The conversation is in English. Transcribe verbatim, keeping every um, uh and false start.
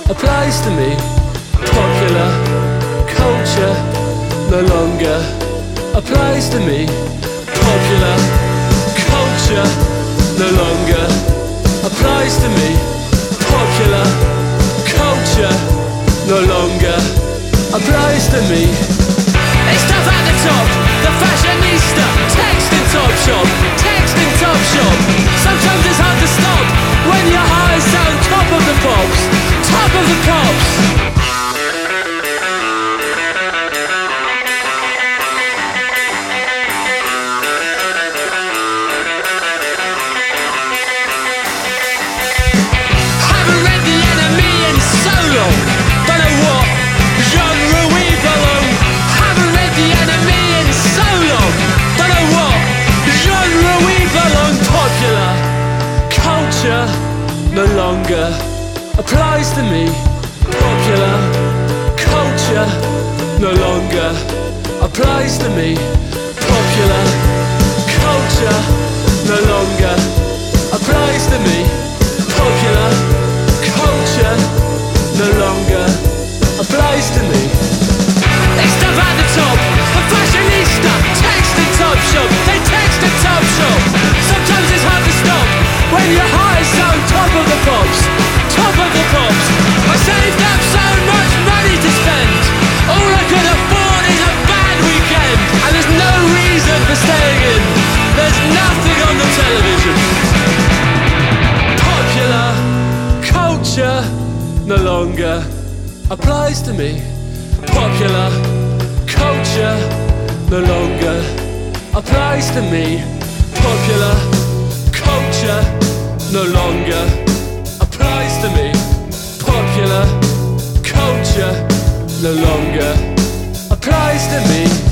applies to me. Popular culture no longer applies to me. Popular culture no longer applies to me. Popular culture no longer applies to me. It's tough at the top, the fashionista, text in Top Shop, text in Top Shop. Sometimes it's hard to stop when your eyes sound top of the pops, top of the pops. No longer applies to me. Popular culture no longer applies to me. Popular culture no longer applies to me. Popular culture no longer applies to me. It's stuff at the top, a fashionista, text in Top Shop, they text in Top Shop. Sometimes it's hard to stop when your highs sound top of the pops, top of the pops. I saved up so much money to spend, all I could afford is a bad weekend. And there's no reason for staying in, there's nothing on the television. Popular culture no longer applies to me. Popular culture no longer applies to me. Popular culture no longer applies to me. Popular culture no longer applies to me.